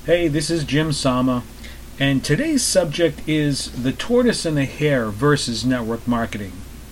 Hey, this is Jim Sama, and today's subject is the tortoise and the hare versus network marketing.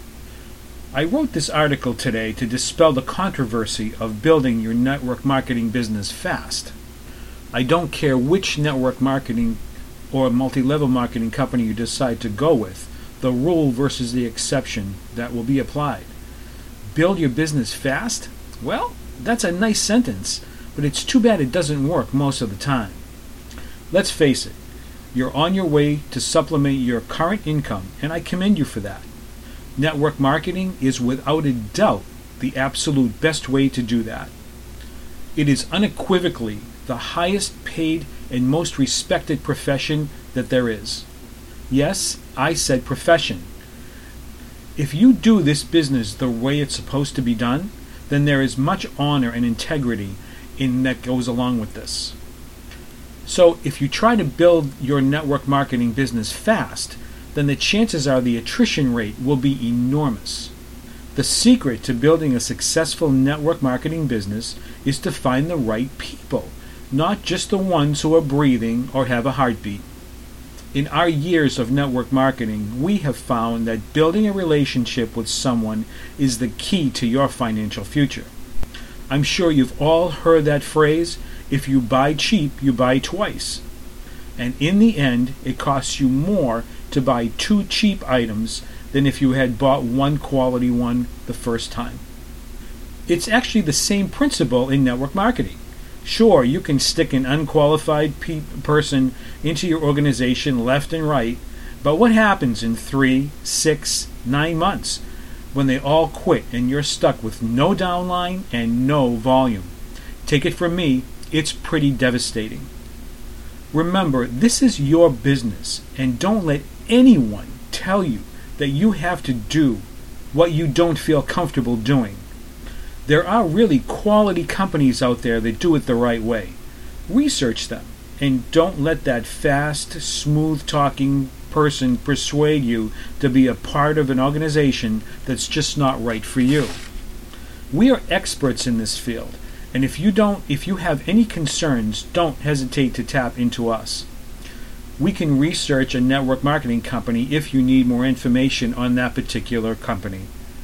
I wrote this article today to dispel the controversy of building your network marketing business fast. I don't care which network marketing or multi-level marketing company you decide to go with, the rule versus the exception that will be applied. Build your business fast? Well, that's a nice sentence, but it's too bad it doesn't work most of the time. Let's face it, you're on your way to supplement your current income, and I commend you for that. Network marketing is without a doubt the absolute best way to do that. It is unequivocally the highest paid and most respected profession that there is. Yes, I said profession. If you do this business the way it's supposed to be done, then there is much honor and integrity that goes along with this. So if you try to build your network marketing business fast, then the chances are the attrition rate will be enormous. The secret to building a successful network marketing business is to find the right people, not just the ones who are breathing or have a heartbeat. In our years of network marketing, we have found that building a relationship with someone is the key to your financial future. I'm sure you've all heard that phrase, if you buy cheap, you buy twice. And in the end, it costs you more to buy two cheap items than if you had bought one quality one the first time. It's actually the same principle in network marketing. Sure, you can stick an unqualified person into your organization left and right, but what happens in 3, 6, 9 months when they all quit and you're stuck with no downline and no volume? Take it from me, it's pretty devastating. Remember, this is your business, and don't let anyone tell you that you have to do what you don't feel comfortable doing. There are really quality companies out there that do it the right way. Research them, and don't let that fast, smooth-talking person persuade you to be a part of an organization that's just not right for you. We are experts in this field, and if you have any concerns, don't hesitate to tap into us. We can research a network marketing company if you need more information on that particular company.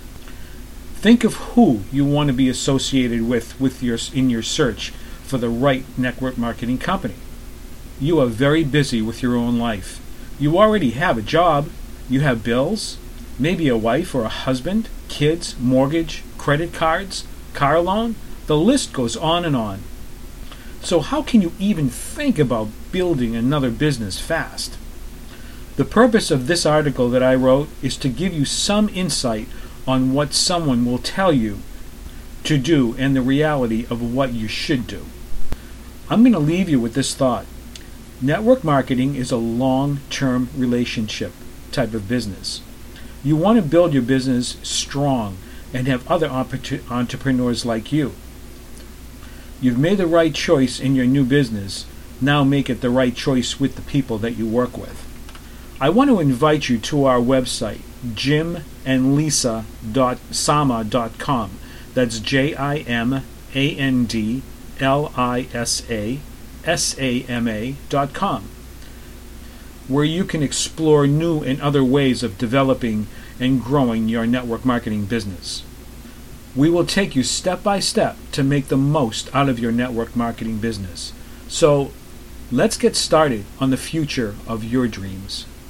Think of who you want to be associated with in your search for the right network marketing company. You are very busy with your own life. You already have a job. You have bills, maybe a wife or a husband, kids, mortgage, credit cards, car loan. The list goes on and on. So how can you even think about building another business fast? The purpose of this article that I wrote is to give you some insight on what someone will tell you to do and the reality of what you should do. I'm going to leave you with this thought. Network marketing is a long-term relationship type of business. You want to build your business strong and have other entrepreneurs like you. You've made the right choice in your new business. Now make it the right choice with the people that you work with. I want to invite you to our website, jimandlisa.sama.com. That's JIMANDLISASAMA.com, where you can explore new and other ways of developing and growing your network marketing business. We will take you step by step to make the most out of your network marketing business. So let's get started on the future of your dreams.